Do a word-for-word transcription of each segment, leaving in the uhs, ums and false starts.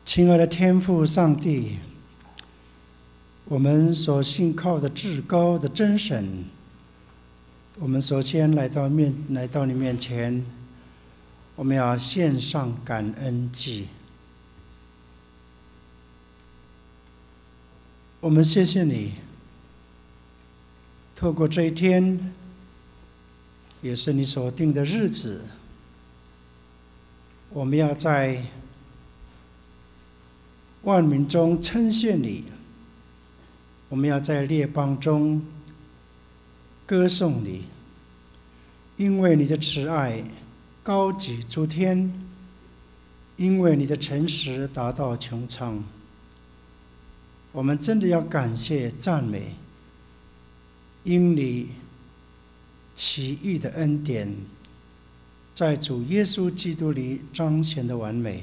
亲爱的天父上帝，我们所信靠的至高的真神，我们首先来到面来到你面前，我们要献上感恩祭。我们谢谢你，透过这一天，也是你所定的日子，我们要在万民中称谢你，我们要在列邦中歌颂你，因为你的慈爱高举诸天，因为你的诚实达到穹苍。我们真的要感谢赞美，因你奇异的恩典在主耶稣基督里彰显的完美。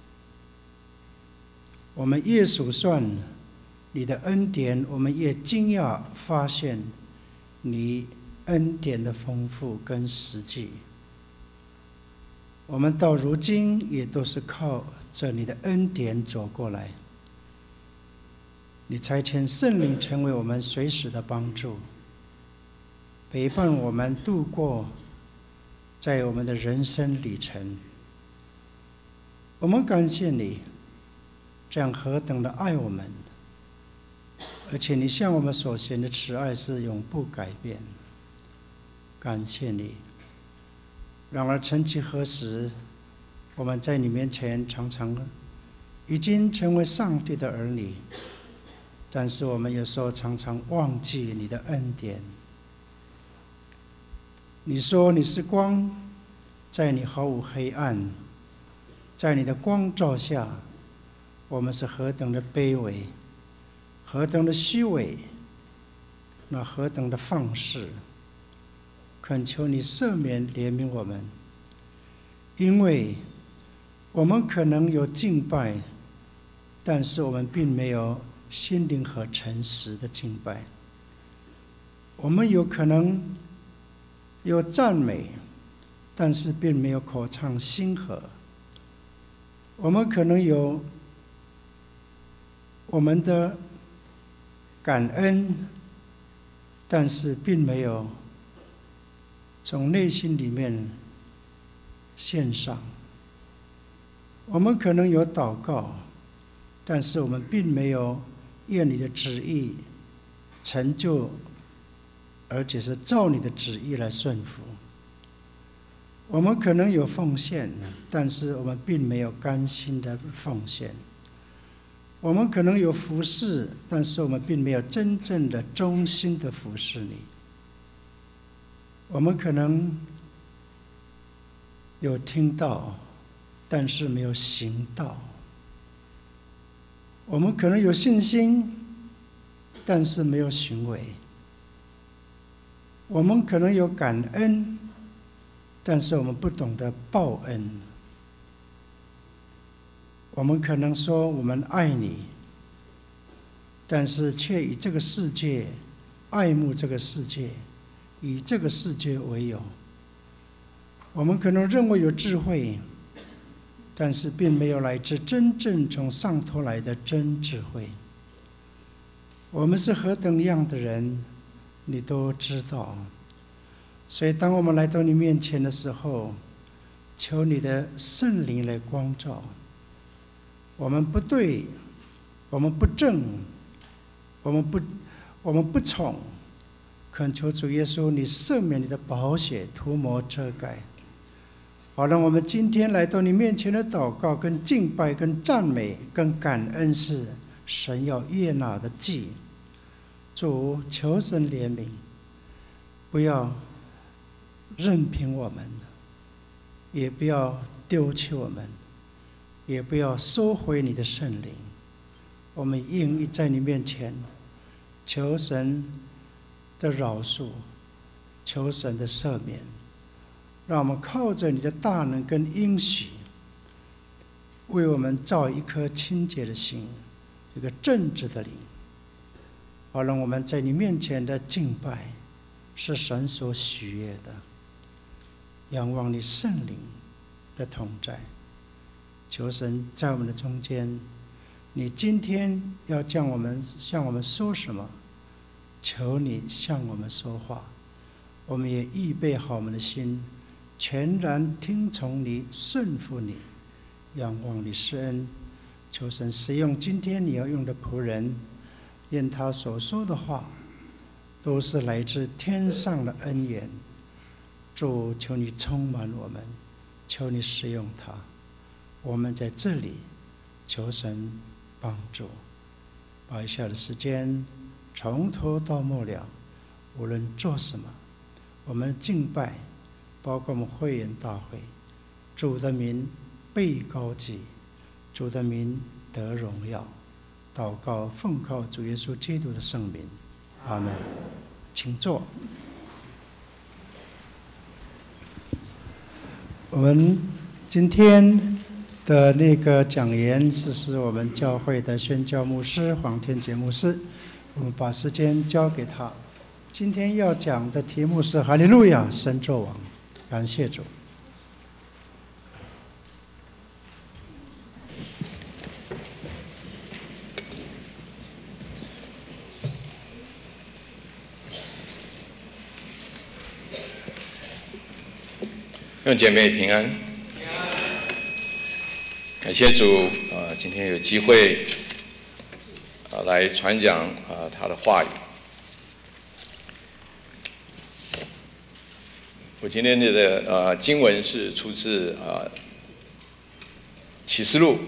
我们越数算你的恩典，我们越惊讶发现你恩典的丰富跟实际。我们到如今也都是靠着你的恩典走过来。你差遣圣灵成为我们随时的帮助，陪伴我们度过在我们的人生旅程。我们感谢你这样何等的爱我们，而且你向我们所显的慈爱是永不改变。感谢你。然而曾几何时，我们在你面前常常已经成为上帝的儿女，但是我们有时候常常忘记你的恩典。你说你是光，在你毫无黑暗，在你的光照下，我们是何等的卑微，何等的虚伪，那何等的放肆。恳求你赦免怜悯我们，因为我们可能有敬拜，但是我们并没有心灵和诚实的敬拜。我们有可能有赞美，但是并没有口唱心和。我们可能有我们的感恩，但是并没有从内心里面献上。我们可能有祷告，但是我们并没有愿你的旨意成就，而且是照你的旨意来顺服。我们可能有奉献，但是我们并没有甘心的奉献。我们可能有服侍，但是我们并没有真正的忠心的服侍你。我们可能有听到，但是没有行道。我们可能有信心，但是没有行为。我们可能有感恩，但是我们不懂得报恩。我们可能说我们爱你，但是却以这个世界爱慕这个世界，以这个世界为友。我们可能认为有智慧，但是并没有来自真正从上头来的真智慧。我们是何等样的人，你都知道。所以当我们来到你面前的时候，求你的圣灵来光照。我们不对，我们不正，我们不我们不宠，恳求主耶稣你赦免你的宝血涂抹遮盖。好让我们今天来到你面前的祷告跟敬拜跟赞美跟感恩是神要悦纳的祭。主，求神怜悯，不要任凭我们，也不要丢弃我们，也不要收回你的圣灵。我们愿意在你面前求神的饶恕，求神的赦免，让我们靠着你的大能跟应许，为我们造一颗清洁的心，一个正直的灵。好让我们在你面前的敬拜是神所喜悦的，仰望你圣灵的同在。 求神在我们的中间，你今天要将我们向我们说什么？求你向我们说话，我们也预备好我们的心，全然听从你，顺服你，仰望你施恩。求神使用今天你要用的仆人，愿他所说的话都是来自天上的恩言。主，求你充满我们，求你使用他。我们在这里求神帮助，把以下的时间从头到末了，无论做什么，我们敬拜，包括我们会员大会，主的名被高举，主的名得荣耀。祷告奉靠主耶稣基督的圣名，阿门。请坐。我们今天的那个讲员是是我们教会的宣教牧师黄天杰牧师，我们把时间交给他。今天要讲的题目是哈利路亚，神作王，感谢主。 弟兄姐妹平安，感谢主啊、呃！今天有机会啊、呃、来传讲啊、呃、他的话语。我今天的呃经文是出自啊、呃、启示录，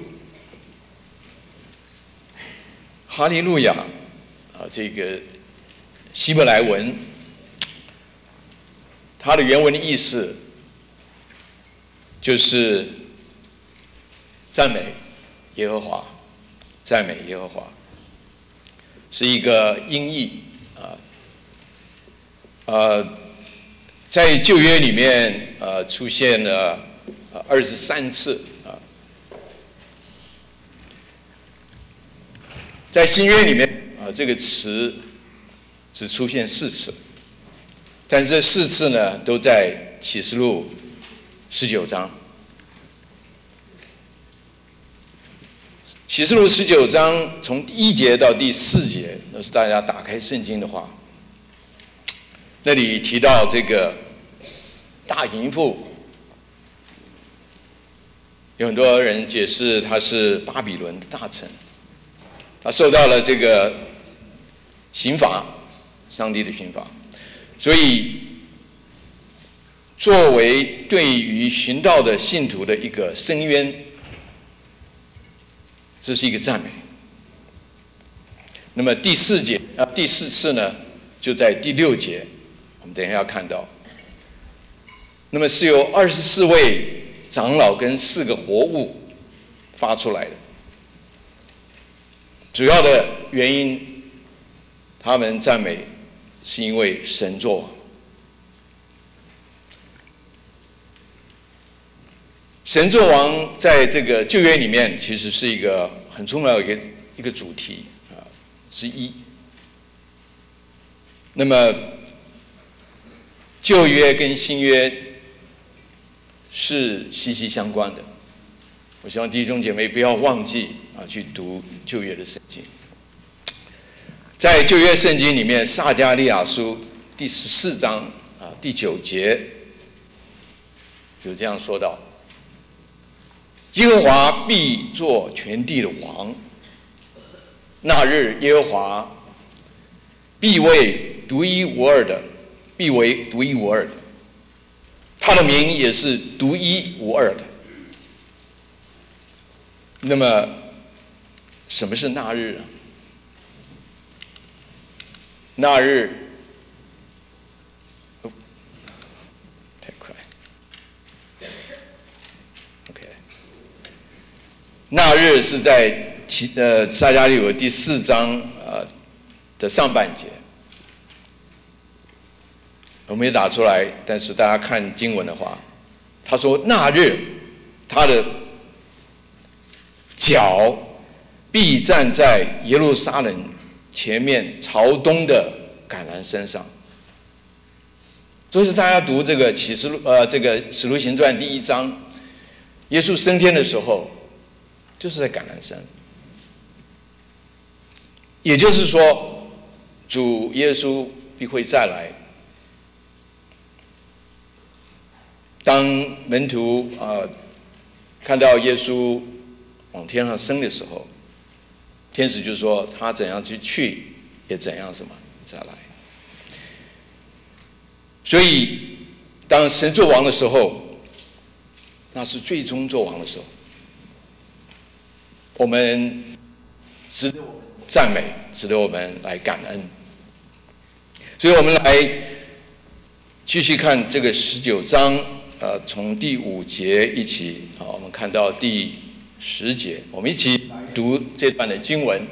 哈利路亚啊、呃、这个希伯来文，它的原文的意思就是赞美耶和华，赞美耶和华，是一个音译啊。呃，在旧约里面，呃，出现了二十三次啊。在新约里面啊，这个词只出现四次，但是这四次呢，都在启示录十九章。启示录十九章从第一节到第四节，那是大家打开圣经的话，那里提到这个大淫妇，有很多人解释他是巴比伦的大臣，他受到了这个刑罚，上帝的刑罚，所以作为对于寻道的信徒的一个申冤，这是一个赞美。那么第四节啊，第四次呢，就在第六节，我们等一下要看到。那么是由二十四位长老跟四个活物发出来的，主要的原因，他们赞美是因为神作王。神作王在这个旧约里面其实是一个很重要的一个一个主题啊之一。那么旧约跟新约是息息相关的，我希望弟兄姐妹不要忘记啊去读旧约的圣经。在旧约圣经里面，撒迦利亚书第十四章啊第九节有这样说到：耶和华必作全地的王，那日耶和华必为独一无二的，必为独一无二的，他的名也是独一无二的。那么什么是那日啊？那日，哦，太快 ，OK。那日是在其呃撒迦利亚第四章呃的上半节，我没打出来，但是大家看经文的话，他说那日他的脚必站在耶路撒冷前面朝东的橄榄山上。所以大家读这个启示录呃这个使徒行传第一章，耶稣升天的时候， 就是在橄榄山。也就是说，主耶稣必会再来。当门徒啊、呃、看到耶稣往天上升的时候，天使就说他怎样去去，也怎样什么再来。所以，当神做王的时候，那是最终做王的时候。我们值得赞美，值得我们来感恩。所以我们来继续看这个十九章，呃，从第五节一起，好，我们看到第十节，我们一起读这段的经文。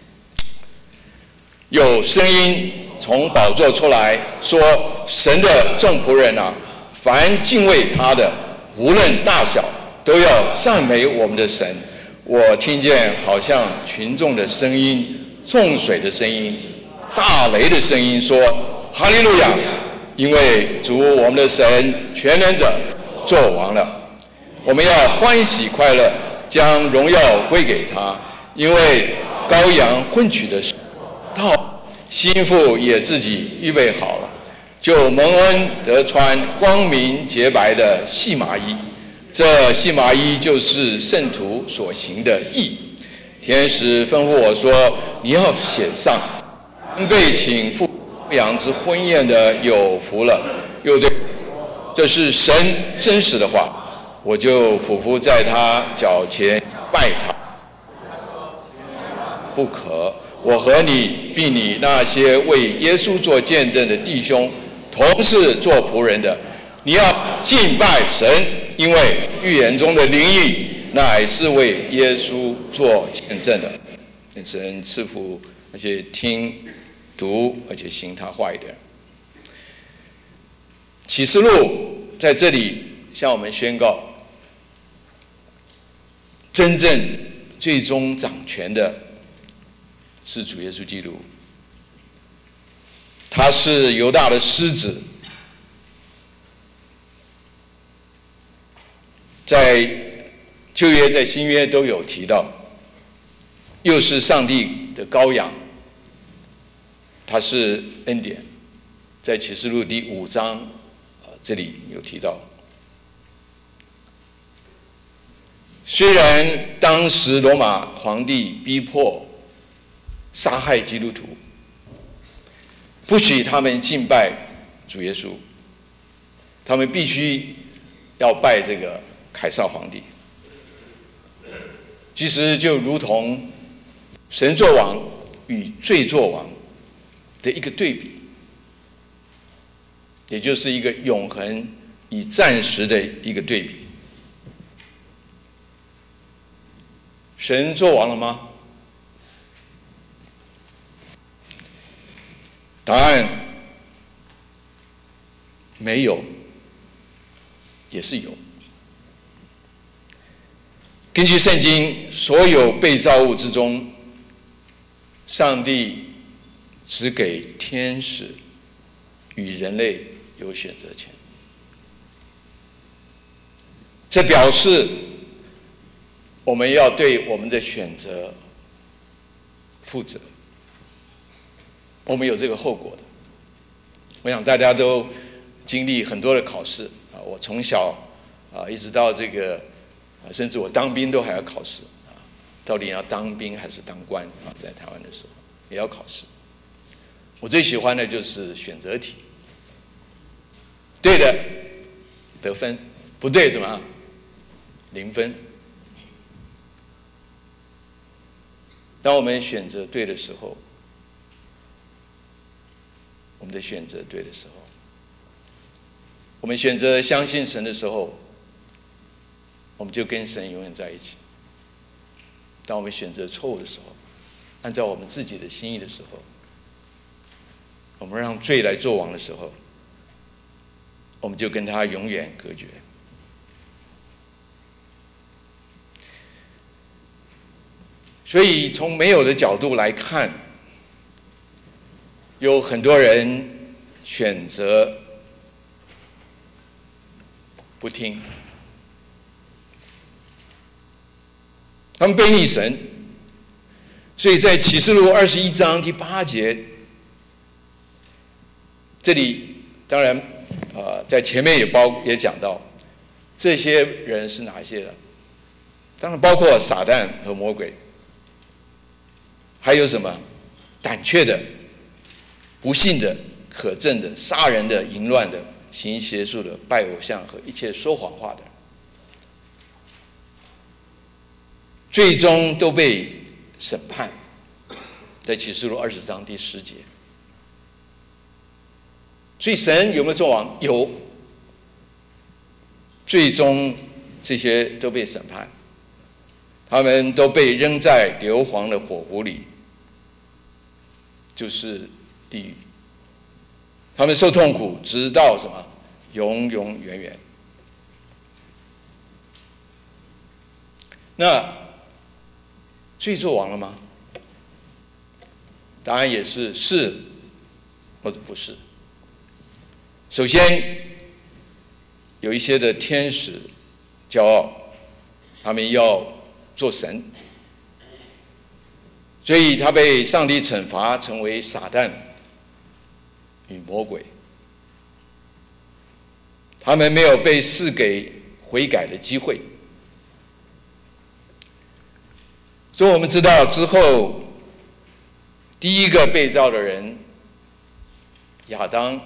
有声音从宝座出来说：“神的众仆人啊，凡敬畏他的，无论大小，都要赞美我们的神。”我听见好像群众的声音、众水的声音、大雷的声音，说：“哈利路亚！因为主我们的神全能者作王了。我们要欢喜快乐，将荣耀归给他，因为羔羊婚娶的时候到，新妇也自己预备好了，就蒙恩得穿光明洁白的细麻衣。这细麻衣就是圣徒所行的义。天使吩咐我说：你要写上，被请赴羔羊之婚宴的有福了。又对，这是神真实的话，我就俯伏在他脚前拜他。不可，我和你并你那些为耶稣做见证的弟兄，同是做仆人的，你要敬拜神。因为预言中的灵意乃是为耶稣做见证的。愿神赐福，而且听、读，而且行他话语的人。启示录在这里向我们宣告，真正最终掌权的是主耶稣基督，他是犹大的狮子。在旧约、在新约都有提到，又是上帝的羔羊，他是恩典。在启示录第五章，呃，这里有提到。虽然当时罗马皇帝逼迫、杀害基督徒，不许他们敬拜主耶稣，他们必须要拜这个凯撒皇帝。其实就如同神作王与罪作王的一个对比，也就是一个永恒与暂时的一个对比。神作王了吗？答案没有，也是有。根据圣经，所有被造物之中，上帝只给天使与人类有选择权。这表示我们要对我们的选择负责，我们有这个后果的。我想大家都经历很多的考试啊，我从小啊一直到这个。甚至我当兵都还要考试啊，到底要当兵还是当官啊？在台湾的时候也要考试。我最喜欢的就是选择题，对的得分，不对什么零分。当我们选择对的时候，我们的选择对的时候，我们选择相信神的时候，我们就跟神永远在一起。当我们选择错误的时候，按照我们自己的心意的时候，我们让罪来做王的时候，我们就跟他永远隔绝。所以从没有的角度来看，有很多人选择不听。 他们背逆神，所以在启示录二十一章第八节，这里当然呃在前面也包也讲到，这些人是哪一些人？当然包括撒旦和魔鬼，还有什么胆怯的、不信的、可憎的、杀人的、淫乱的、行邪术的、拜偶像和一切说谎话的，最终都被审判。在启示录二十章第十节。所以神有没有作王？有。最终这些都被审判，他们都被扔在硫磺的火湖里，就是地狱。他们受痛苦，直到什么？永永远远。那罪作王了吗？答案也是是或者不是。首先，有一些的天使骄傲，他们要做神，所以他被上帝惩罚，成为撒旦与魔鬼。他们没有被赐给悔改的机会，所以我们知道之后，第一个被造的人亚当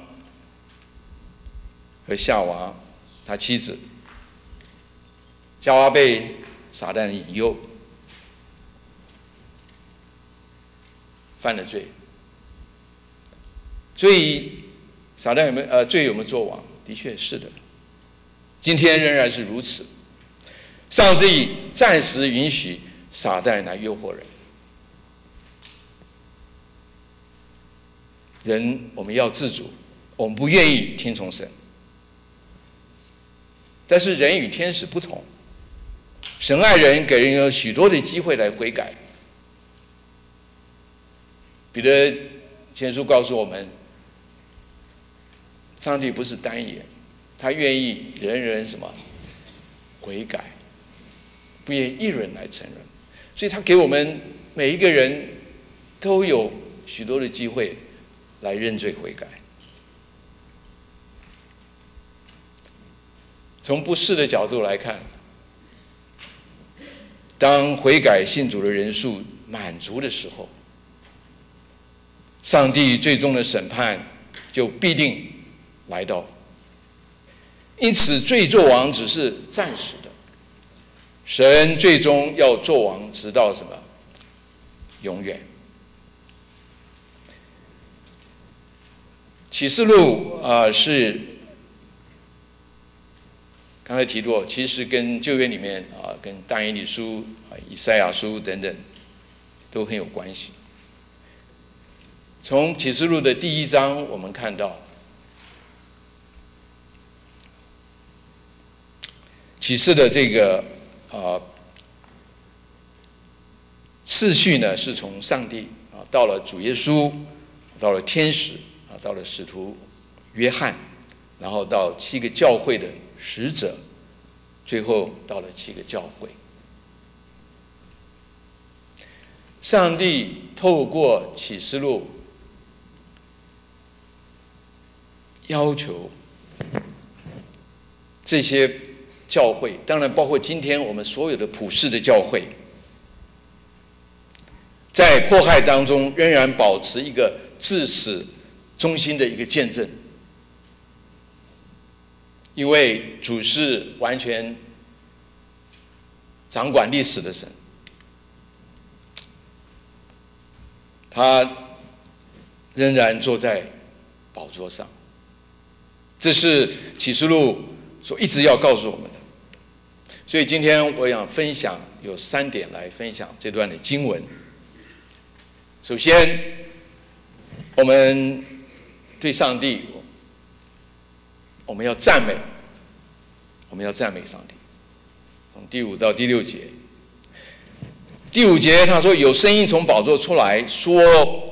和夏娃，他妻子夏娃被撒旦引诱，犯了罪。所以撒旦有没有呃罪有没有作王？的确是的，今天仍然是如此。上帝暂时允许撒旦来诱惑人，人我们要自主，我们不愿意听从神。但是人与天使不同，神爱人，给人有许多的机会来悔改。彼得前书告诉我们，上帝不是单眼，他愿意人人什么悔改，不愿意一人来承认，所以他给我们每一个人都有许多的机会来认罪悔改。从不是的角度来看，当悔改信主的人数满足的时候，上帝最终的审判就必定来到。因此罪作王只是暂时的，神最终要作王直到什么？永远。启示录啊、呃、是刚才提过，其实跟旧约里面啊，跟但以理书、啊以赛亚书等等，都很有关系。从启示录的第一章，我们看到，启示的这个啊次序呢，是从上帝啊到了主耶稣，到了天使啊，到了使徒约翰，然后到七个教会的使者，最后到了七个教会。上帝透过启示录要求这些教会，当然包括今天我们所有的普世的教会，在迫害当中仍然保持一个至死忠心的一个见证。因为主是完全掌管历史的神，他仍然坐在宝座上，这是启示录所一直要告诉我们的。所以今天我想分享有三点来分享这段的经文。首先，我们对上帝，我们要赞美，我们要赞美上帝。从第五到第六节，第五节他说有声音从宝座出来说，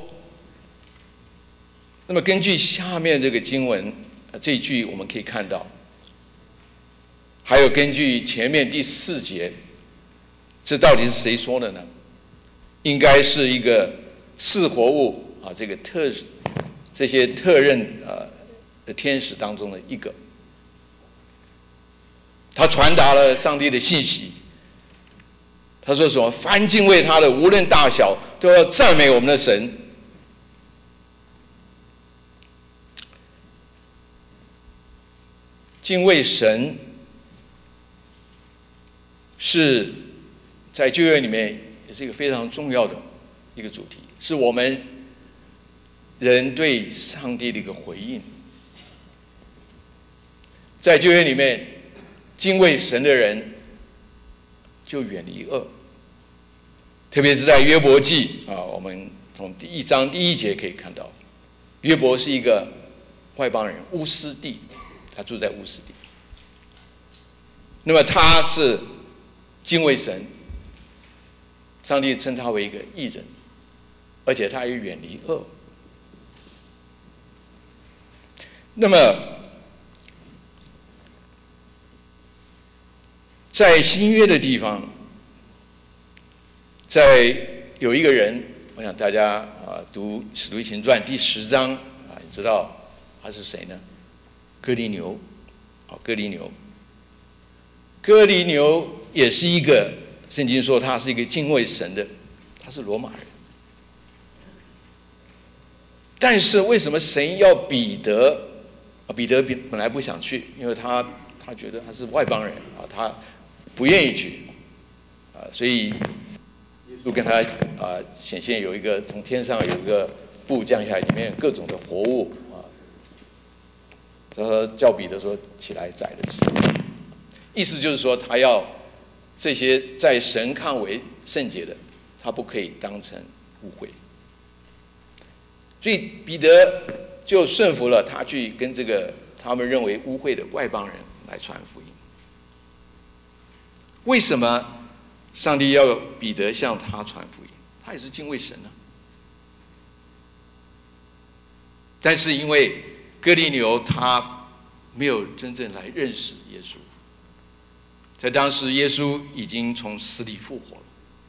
那么根据下面这个经文这一句我们可以看到，还有根据前面第四节这到底是谁说的呢？应该是一个四活物啊，这个特这些特任呃的天使当中的一个，他传达了上帝的信息。他说什么？凡敬畏他的，无论大小，都要赞美我们的神。敬畏神是在旧约里面也是一个非常重要的一个主题，是我们人对上帝的一个回应。在旧约里面，敬畏神的人就远离恶，特别是在约伯记啊，我们从第一章第一节可以看到，约伯是一个外邦人，乌斯地，他住在乌斯地。那么他是敬畏神，上帝称他为一个义人，而且他也远离恶。那么在新约的地方，在有一个人，我想大家啊读《使徒行传》第十章啊，你知道他是谁呢？哥尼流，啊，哥尼流，哥尼流也是一个圣经说他是一个敬畏神的，他是罗马人。但是为什么神要彼得？啊，彼得本来不想去，因为他他觉得他是外邦人啊，他不愿意去啊，所以耶稣跟他啊显现有一个从天上有一个布降下来，里面有各种的活物啊，他说叫彼得说起来宰了吃，意思就是说他要这些在神看为圣洁的，他不可以当成污秽，所以彼得就顺服了，他去跟这个他们认为污秽的外邦人来传福音。为什么上帝要彼得向他传福音？他也是敬畏神啊。但是因为哥尼流他没有真正来认识耶稣，在当时耶稣已经从死里复活了，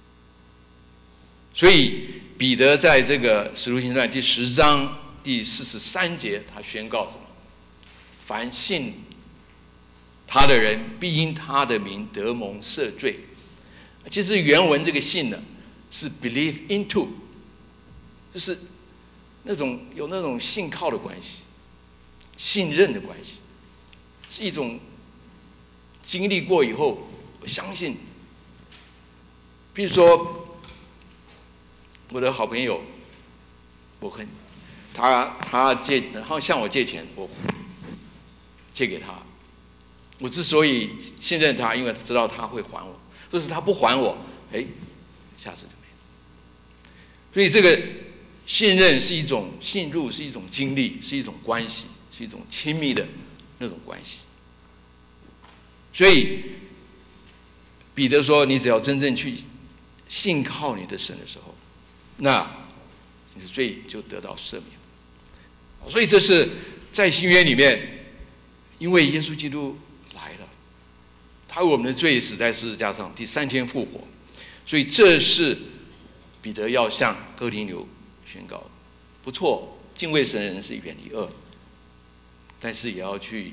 所以彼得在这个使徒行传第十章第四十三节，他宣告什么？凡信他的人，必因他的名得蒙赦罪。其实原文这个信呢，是 believe into， 就是那种有那种信靠的关系，信任的关系，是一种经历过以后，我相信。比如说，我的好朋友，我很他他借，他向我借钱，我借给他。我之所以信任他，因为知道他会还我。就是他不还我，哎，下次就没了。所以这个信任是一种信入，是一种经历，是一种关系，是一种亲密的那种关系。所以彼得说：“你只要真正去信靠你的神的时候，那你的罪就得到赦免。”所以这是在新约里面，因为耶稣基督来了，他为我们的罪死在十字架上，第三天复活，所以这是彼得要向哥尼流宣告的。不错，敬畏神的人是远离恶，但是也要去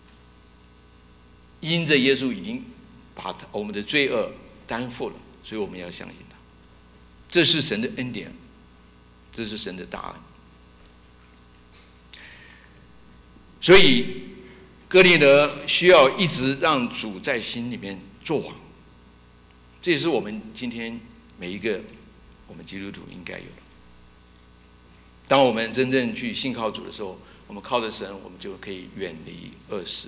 因着耶稣已经把我们的罪恶担负了，所以我们要相信他。这是神的恩典，这是神的大恩。所以哥尼流需要一直让主在心里面作王，这也是我们今天每一个我们基督徒应该有的。当我们真正去信靠主的时候，我们靠着神，我们就可以远离恶事，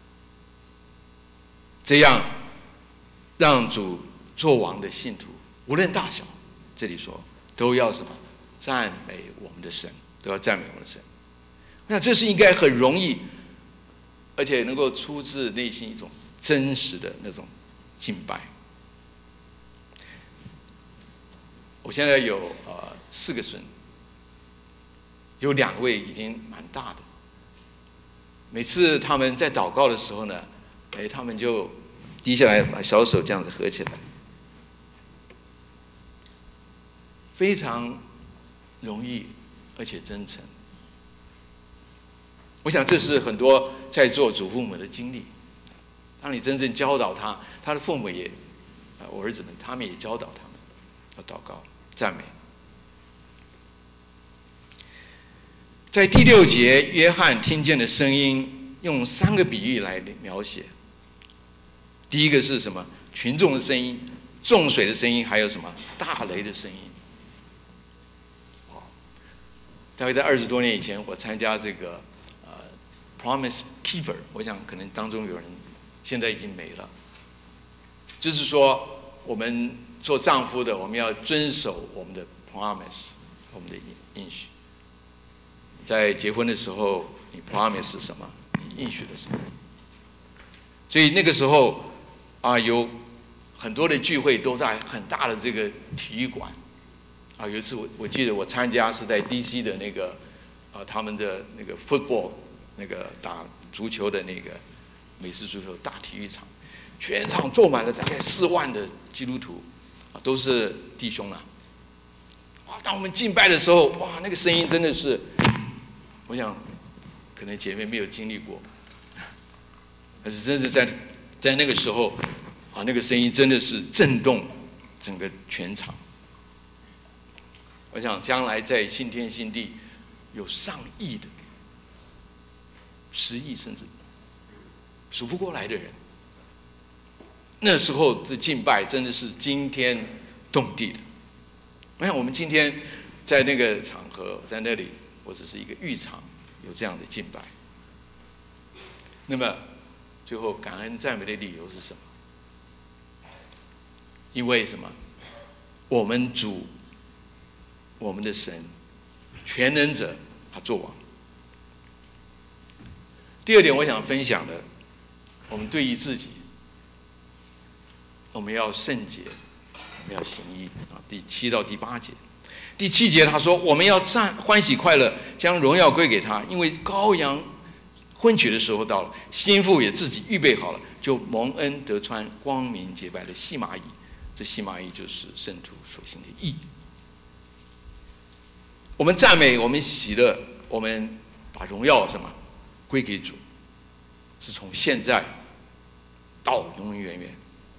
这样让主作王的信徒，无论大小，这里说都要什么？赞美我们的神，都要赞美我们的神。那这是应该很容易，而且能够出自内心一种真实的那种敬拜。我现在有呃四个孙，有两位已经蛮大的。每次他们在祷告的时候呢，哎，他们就低下来把小手这样子合起来， 非常容易而且真诚。我想这是很多在座祖父母的经历。当你真正教导他，他的父母也，我儿子们，他们也教导他们要祷告、赞美。在第六节，约翰听见的声音，用三个比喻来描写。第一个是什么？群众的声音、众水的声音，还有什么？大雷的声音。大概在二十多年以前，我参加这个呃 Promise Keeper， 我想可能当中有人现在已经没了。就是说，我们做丈夫的，我们要遵守我们的 promise， 我们的应许。在结婚的时候，你 promise 是什么？你应许的什么？所以那个时候啊，有很多的聚会都在很大的这个体育馆。啊，有一次我我记得我参加是在 D C 的那个啊，他们的那个 football 那个打足球的那个美式足球大体育场，全场坐满了大概四万的基督徒，啊，都是弟兄啊。哇，当我们敬拜的时候，哇，那个声音真的是，我想可能姐妹没有经历过，但是真的在在那个时候啊，那个声音真的是震动整个全场。我想将来在新天新地有上亿的、十亿甚至数不过来的人，那时候的敬拜真的是惊天动地的。我想我们今天在那个场合，在那里，我只是一个浴场，有这样的敬拜。那么最后感恩赞美的理由是什么？因为什么？我们主。我们的神，全能者，他作王。第二点，我想分享的，我们对于自己，我们要圣洁，我们要行义啊。第七到第八节，第七节他说，我们要赞欢喜快乐，将荣耀归给他，因为羔羊婚娶的时候到了，新妇也自己预备好了，就蒙恩得穿光明洁白的细麻衣。这细麻衣就是圣徒所行的义。我们赞美，我们喜乐，我们把荣耀什么归给主，是从现在到永永远远。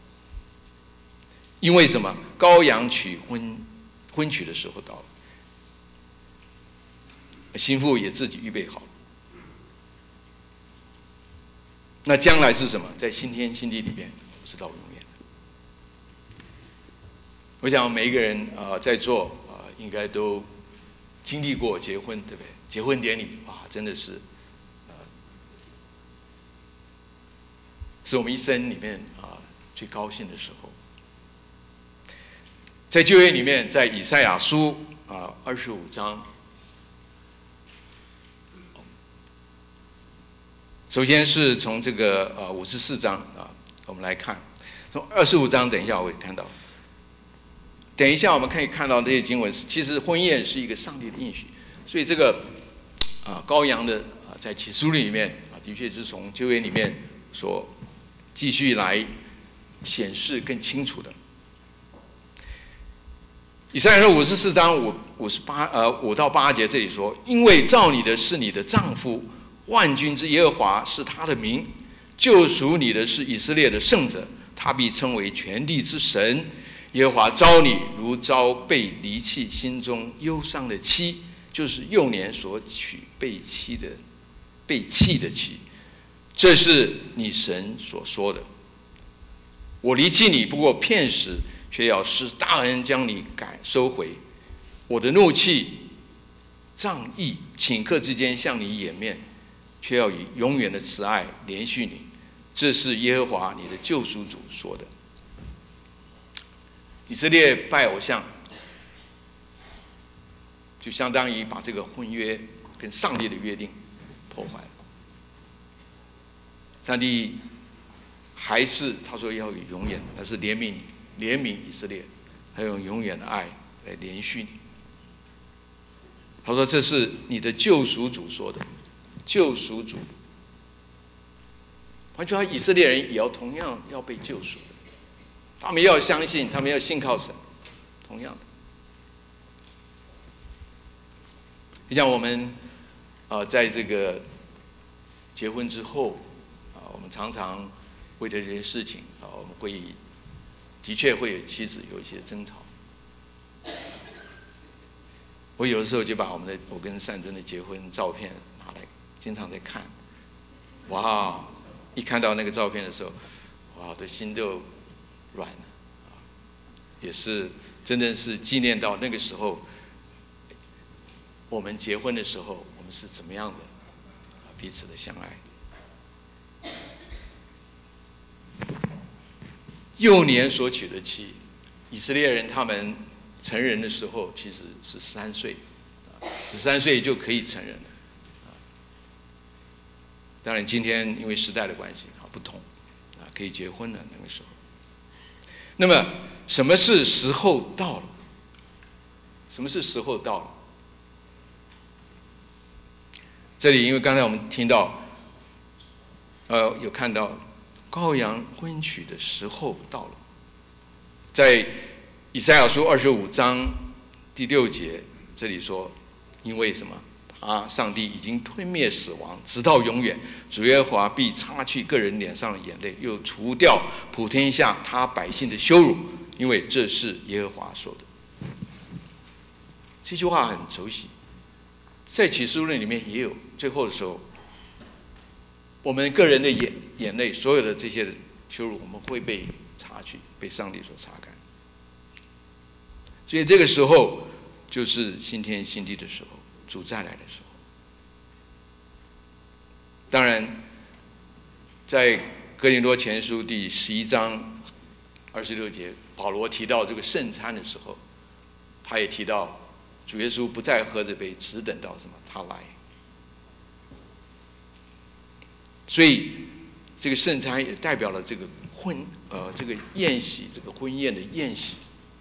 因为什么？羔羊娶婚婚娶的时候到了，新妇也自己预备好了。那将来是什么？在新天新地里面，是到永远的。我想每一个人啊、呃，在座啊、呃，应该都经历过结婚，对不对？结婚典礼，哇，真的是，呃，是我们一生里面啊、呃、最高兴的时候。在旧约里面，在以赛亚书啊二十五章，首先是从这个呃五十四章啊，我们来看，从二十五章，等一下我会看到。等一下，我们可以看到这些经文，其实婚宴是一个上帝的应许，所以这个啊羔羊的啊在启示录里面啊，的确是从旧约里面所继续来显示更清楚的。以赛亚书五十四章五五十八呃五到八节这里说，因为造你的是你的丈夫，万军之耶和华是他的名，救赎你的是以色列的圣者，他必称为全地之神。耶和华招你如招被离弃、心中忧伤的妻，就是幼年所娶被妻的、被弃的妻。这是你神所说的。我离弃你不过片时，却要施大恩将你赶收回。我的怒气、仗义、顷刻之间向你掩面，却要以永远的慈爱连续你。这是耶和华你的救赎主说的。以色列拜偶像，就相当于把这个婚约跟上帝的约定破坏了。上帝还是他说要有永远，他是怜悯你，怜悯以色列，他用永远的爱来连续你。他说这是你的救赎主说的，救赎主。换句话说，以色列人也要同样要被救赎的。他们要相信，他们要信靠神，同样的。 就像我们啊、呃，在这个结婚之后啊、呃，我们常常为了这些事情啊、呃，我们会的确会有妻子有一些争吵。我有的时候就把我们的我跟善珍的结婚照片拿来，经常在看。哇，一看到那个照片的时候，哇，我的心就软了。也是真的是纪念到那个时候，我们结婚的时候，我们是怎么样的彼此的相爱。幼年所娶的妻，以色列人他们成人的时候其实是十三岁，十三岁就可以成人了。当然，今天因为时代的关系啊不同，啊可以结婚了那个时候。那么，什么是时候到了？什么是时候到了？这里，因为刚才我们听到，呃，有看到羔羊婚娶的时候到了，在以赛亚书二十五章第六节，这里说，因为什么？啊，上帝已经吞灭死亡，直到永远。主耶和华必擦去个人脸上的眼泪，又除掉普天下他百姓的羞辱，因为这是耶和华说的。这句话很熟悉，在启示录里面也有。最后的时候，我们个人的眼眼泪，所有的这些羞辱，我们会被擦去，被上帝所擦干。所以这个时候就是新天新地的时候。主再来的时候，当然，在哥林多前书第十一章二十六节，保罗提到这个圣餐的时候，他也提到主耶稣不再喝这杯，只等到什么？他来。所以，这个圣餐也代表了这个婚呃这个宴席，这个婚宴的宴席。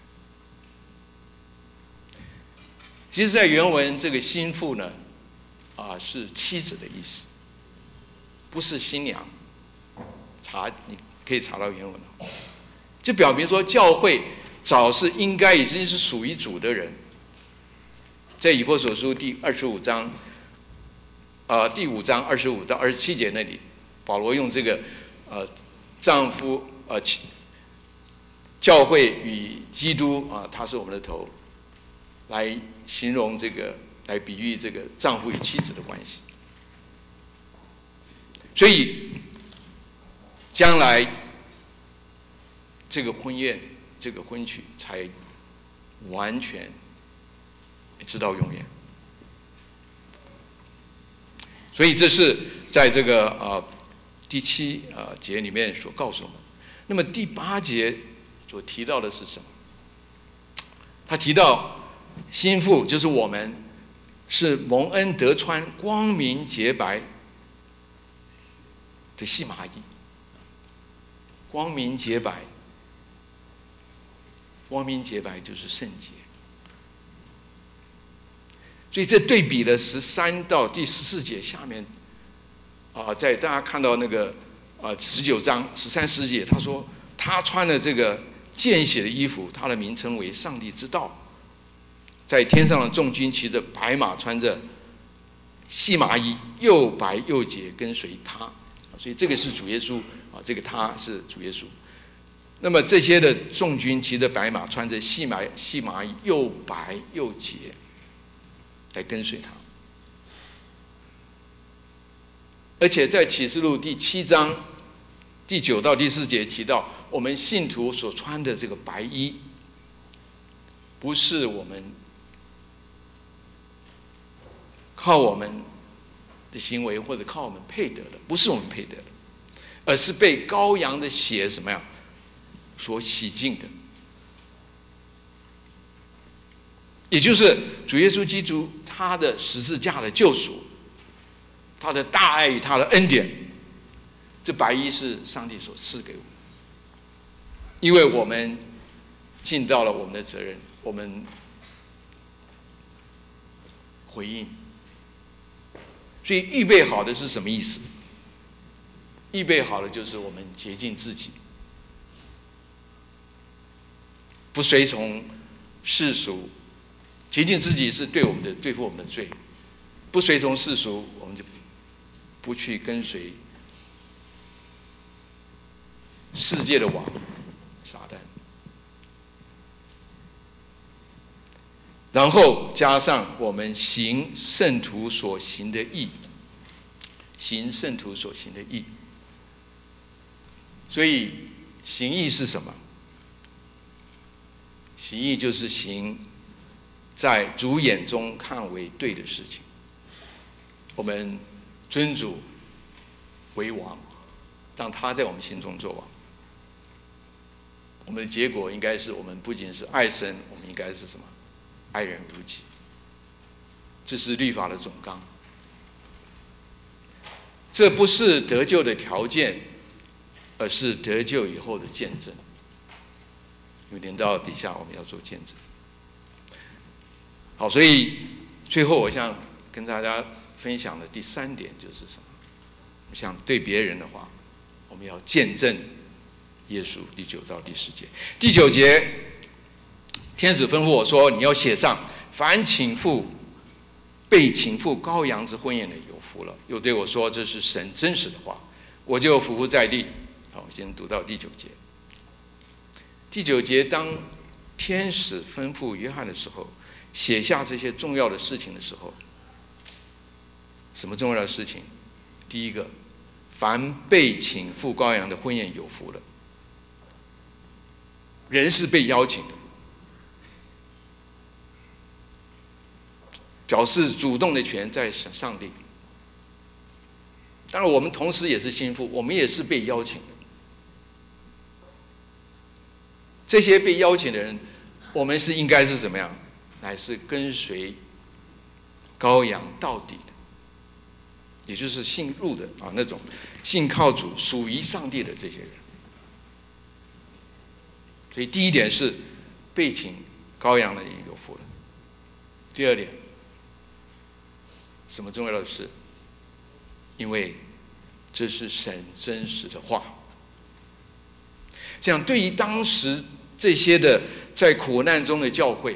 其实，在原文，这个新妇呢，啊，是妻子的意思，不是新娘。查，你可以查到原文了。就表明说，教会早是应该已经是属于主的人。在以弗所书第二十五章，呃，第五章二十五到二十七节那里，保罗用这个呃，丈夫呃，教会与基督啊，他是我们的头，来形容这个，来比喻这个丈夫与妻子的关系。所以，将来这个婚宴、这个婚娶才完全直到永远。所以这是在这个呃第七呃节里面所告诉我们。那么第八节所提到的是什么？他提到。新妇就是我们，是蒙恩得穿光明洁白的细麻衣。光明洁白，光明洁白就是圣洁。所以这对比了十三到第十四节下面，啊，在大家看到那个啊十九章十三十节，他说他穿了这个见血的衣服，他的名称为上帝之道。在天上的众军骑着白马，穿着细麻衣，又白又洁，跟随他。所以这个是主耶稣啊，这个他是主耶稣。那么这些的众军骑着白马，穿着细麻细麻衣，又白又洁，来跟随他。而且在启示录第七章第九到第四节提到，我们信徒所穿的这个白衣，不是我们靠我们的行为或者靠我们配得的，不是我们配得的，而是被羔羊的血什么样所洗净的。也就是主耶稣基督他的十字架的救赎，他的大爱与他的恩典，这白衣是上帝所赐给我们，因为我们尽到了我们的责任，我们回应。所以预备好的是什么意思？预备好的就是我们洁净自己，不随从世俗。洁净自己是对我们的对付我们的罪， 不随从世俗，我们就不去跟随世界的王撒旦。然后加上我们行圣徒所行的义，行圣徒所行的义。所以行义是什么？行义就是行在主眼中看为对的事情。我们尊主为王，让他在我们心中做王。我们的结果应该是我们不仅是爱神，我们应该是什么？爱人如己。这是律法的总纲。这不是得救的条件，而是得救以后的见证。因为连到底下我们要做见证。好，所以最后我想跟大家分享的第三点就是什么？我想对别人的话，我们要见证耶稣。第九到第十节，第九节，天使吩咐我说：“你要写上，凡请赴被请赴羔羊之婚宴的有福了。”又对我说：“这是神真实的话。”我就伏伏在地。好，先读到第九节。第九节，当天使吩咐约翰的时候，写下这些重要的事情的时候，什么重要的事情？第一个，凡被请赴羔羊的婚宴有福了。人是被邀请的，表示主动的权在上帝。当然，我们同时也是心腹，我们也是被邀请的。这些被邀请的人，我们是应该是怎么样？乃是跟随羔羊到底的，也就是信入的啊，那种信靠主、属于上帝的这些人。所以第一点是被请羔羊的人有福了。第二点，什么重要的事？因为这是神真实的话。这样对于当时这些的在苦难中的教会，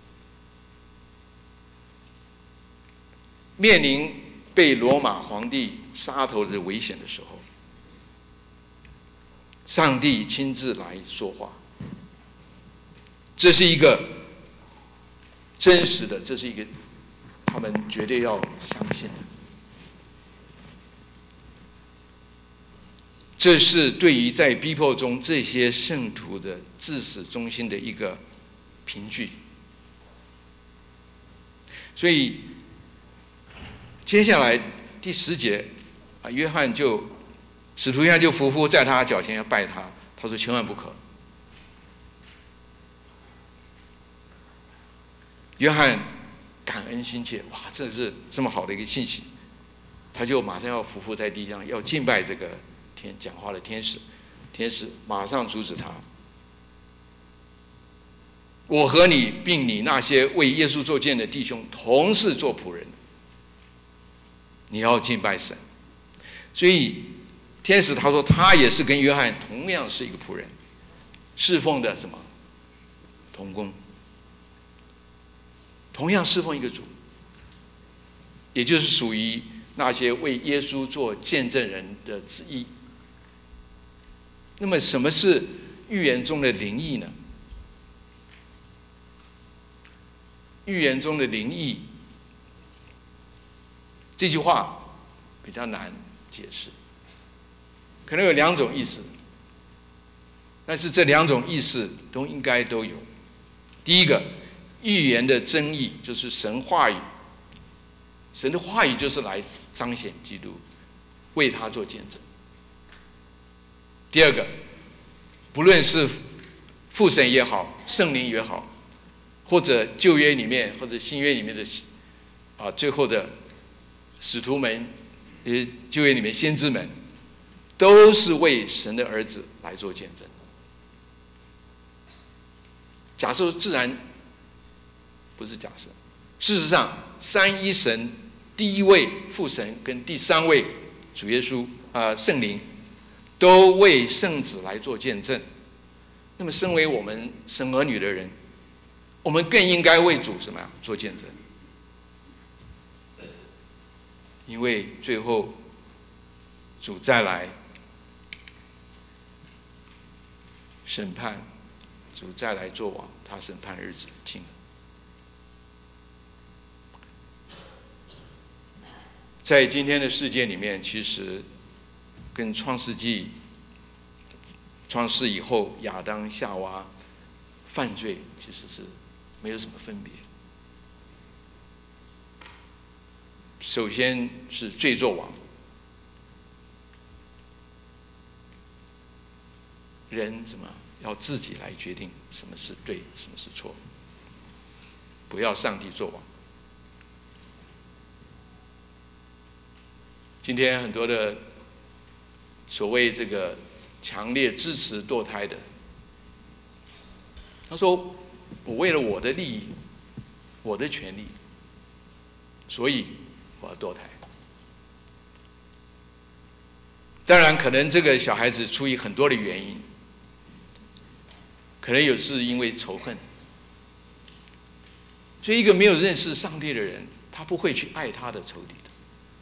面临被罗马皇帝杀头的危险的时候，上帝亲自来说话。这是一个真实的，这是一个他们绝对要相信的。这是对于在逼迫中这些圣徒的至死忠心的一个凭据。所以接下来第十节啊，约翰就使徒约翰就伏伏在他脚前要拜他，他说千万不可。约翰感恩心切，哇，这是这么好的一个信息，他就马上要伏伏在地上，要敬拜这个天讲话的天使。天使马上阻止他：我和你并你那些为耶稣做见的弟兄，同是做仆人的，你要敬拜神。所以天使他说，他也是跟约翰同样是一个仆人，侍奉的什么同工。同样侍奉一个主，也就是属于那些为耶稣做见证人的旨意。那么，什么是预言中的灵意呢？预言中的灵意这句话比较难解释，可能有两种意思，但是这两种意思都应该都有。第一个，预言的真意就是神话语，神的话语就是来彰显基督，为他做见证。第二个，不论是父神也好，圣灵也好，或者旧约里面或者新约里面的啊，最后的使徒们，也旧约里面先知们，都是为神的儿子来做见证。假设自然不是假设，事实上，三一神第一位父神跟第三位主耶稣啊、呃、圣灵，都为圣子来做见证。那么，身为我们神儿女的人，我们更应该为主什么呀做见证？ 因为最后主再来审判，主再来作王，他审判日子近了。在今天的世界里面，其实跟创世纪创世以后亚当夏娃犯罪其实是没有什么分别。首先是罪作王，人怎么要自己来决定什么是对，什么是错，不要上帝作王。今天很多的所谓这个强烈支持堕胎的，他说：“我为了我的利益，我的权利，所以我要堕胎。”当然，可能这个小孩子出于很多的原因，可能有是因为仇恨。所以，一个没有认识上帝的人，他不会去爱他的仇敌的。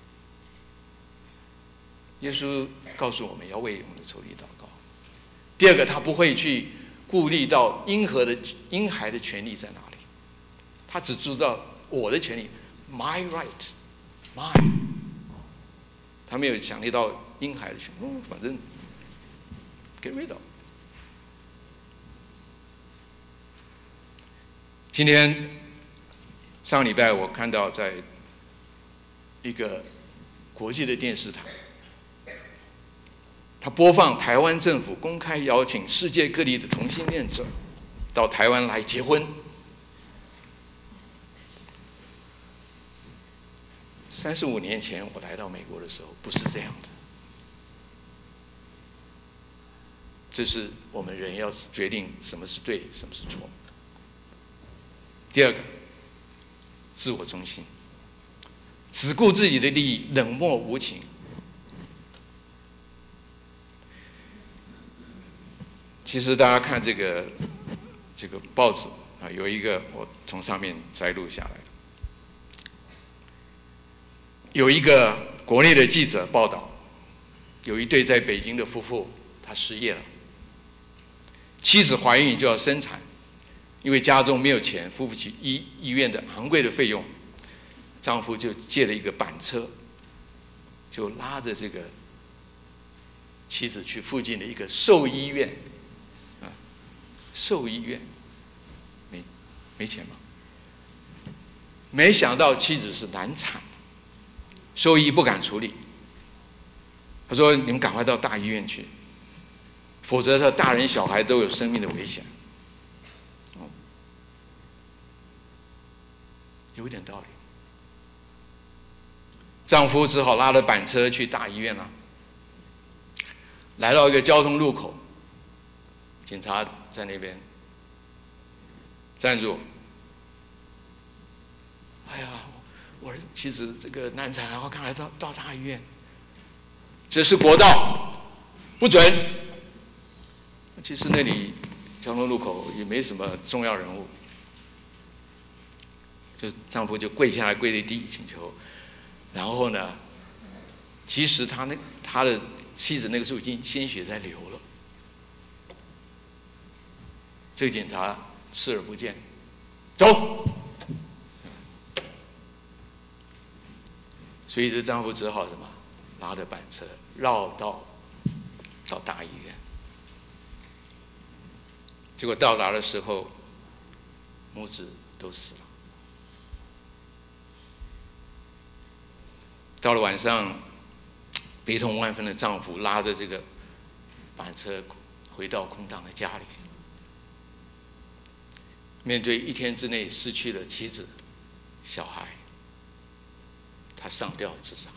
耶稣告诉我们要为我们的仇敌祷告。第二个，他不会去顾虑到婴孩的婴孩的权利在哪里，他只知道我的权利 ，my right，mine。他没有想虑到婴孩的权利，嗯，反正 get rid of。今天上礼拜我看到在一个国际的电视台，他播放台湾政府公开邀请世界各地的同性恋者到台湾来结婚。三十五年前我来到美国的时候，不是这样的。这是我们人要决定什么是对，什么是错。第二个，自我中心，只顾自己的利益，冷漠无情。其实大家看这个这个报纸啊，有一个我从上面摘录下来，有一个国内的记者报道，有一对在北京的夫妇，他失业了，妻子怀孕就要生产，因为家中没有钱付不起医医院的昂贵的费用，丈夫就借了一个板车，就拉着这个妻子去附近的一个兽医院。兽医院没没钱吗？没想到妻子是难产，兽医不敢处理。他说：“你们赶快到大医院去，否则他大人小孩都有生命的危险。”哦，有点道理。丈夫只好拉着板车去大医院了。来到一个交通路口，警察在那边站住。哎呀，我妻子这个难产，然后赶快到到大医院。这是国道，不准。其实那里交通路口也没什么重要人物，就丈夫就跪下来跪在地请求。然后呢，其实他那他的妻子那个时候已经鲜血在流了。这个警察视而不见，走。所以这丈夫只好什么，拉着板车绕道到大医院。结果到达的时候，母子都死了。到了晚上，悲痛万分的丈夫拉着这个板车回到空荡的家里。面对一天之内失去了妻子、小孩，他上吊自杀了。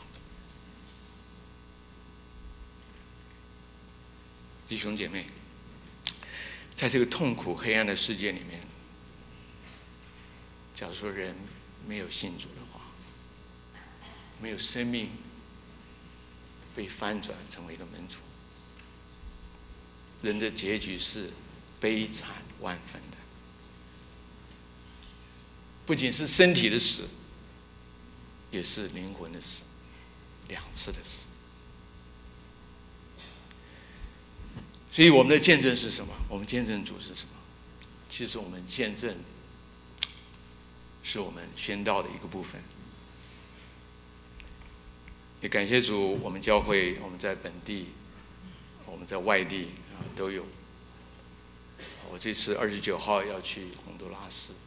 弟兄姐妹，在这个痛苦黑暗的世界里面，假如说人没有信主的话，没有生命被翻转成为一个门徒，人的结局是悲惨万分的。不仅是身体的死，也是灵魂的死。 两次的事。所以我们的见证是什么？我们见证主是什么？其实我们见证是我们宣道的一个部分。也感谢主，我们教会我们在本地，我们在外地啊都有。我这次二十九号要去洪都拉斯，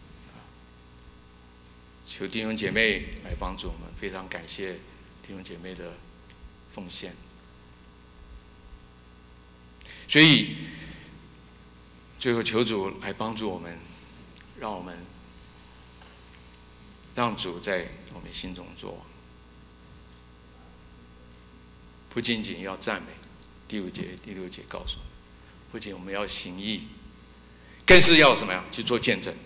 求弟兄姐妹来帮助我们，非常感谢弟兄姐妹的奉献。所以最后求主来帮助我们，让我们让主在我们心中作王。不仅仅要赞美，第五节、第六节告诉我们，不仅我们要行义，更是要什么呀？去做见证。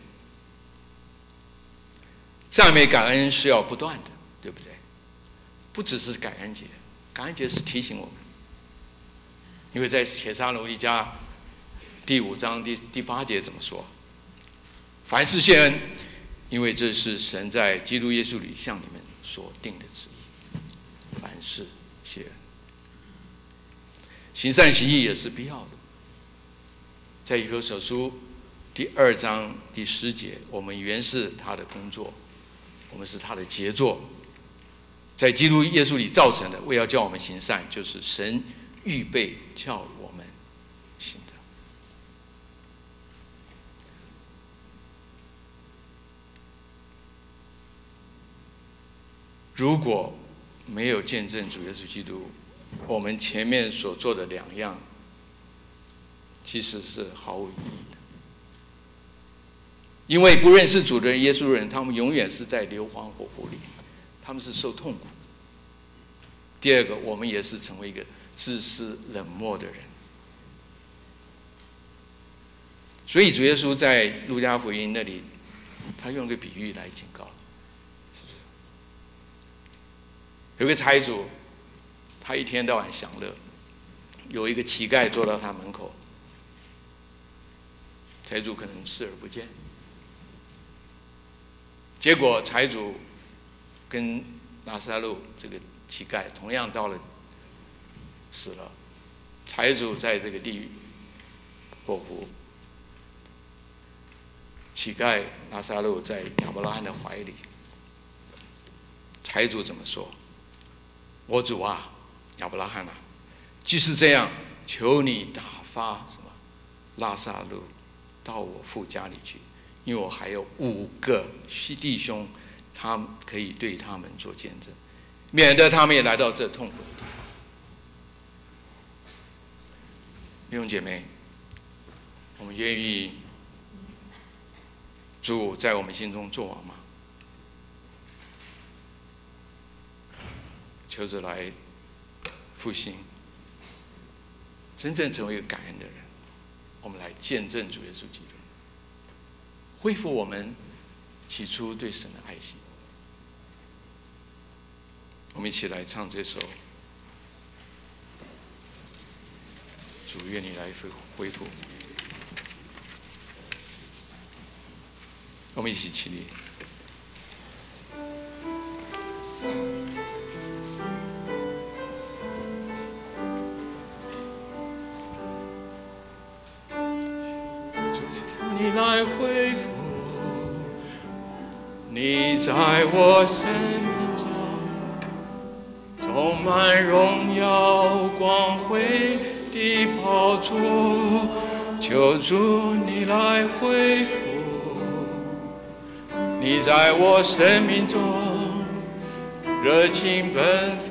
赞美感恩是要不断的，对不对？不只是感恩节，感恩节是提醒我们，因为在帖撒罗尼迦第五章第第八节怎么说？凡事谢恩，因为这是神在基督耶稣里向你们所定的旨意。凡事谢恩，行善行义也是必要的。在以弗所书第二章第十节，我们原是他的工作，我们是他的杰作，在基督耶稣里造成的，为要叫我们行善，就是神预备叫我们行的。如果没有见证主耶稣基督，我们前面所做的两样其实是毫无意义的。因为不认识主的人、耶稣人，他们永远是在硫磺火湖里，他们是受痛苦。第二个，我们也是成为一个自私冷漠的人。所以主耶稣在路加福音那里，他用个比喻来警告，是不是？有个财主，他一天到晚享乐，有一个乞丐坐到他门口，财主可能视而不见。结果财主跟拉撒路这个乞丐同样到了死了，财主在这个地狱火湖，乞丐拉撒路在亚伯拉罕的怀里。财主怎么说？我主啊，亚伯拉罕啊，即是这样，求你打发什么拉撒路到我父家里去，因为我还有五个弟兄，他们可以对他们做见证，免得他们也来到这痛苦的地方。弟兄姐妹，我们愿意主在我们心中作王吗？求主来复兴，真正成为一个感恩的人。我们来见证主耶稣基督，恢复我们起初对神的爱心。我们一起来唱这首《主愿你来恢复》。我们一起起立。你来恢复，你在我生命中充满荣耀光辉的宝座，求主你来恢复，你在我生命中热情奔放。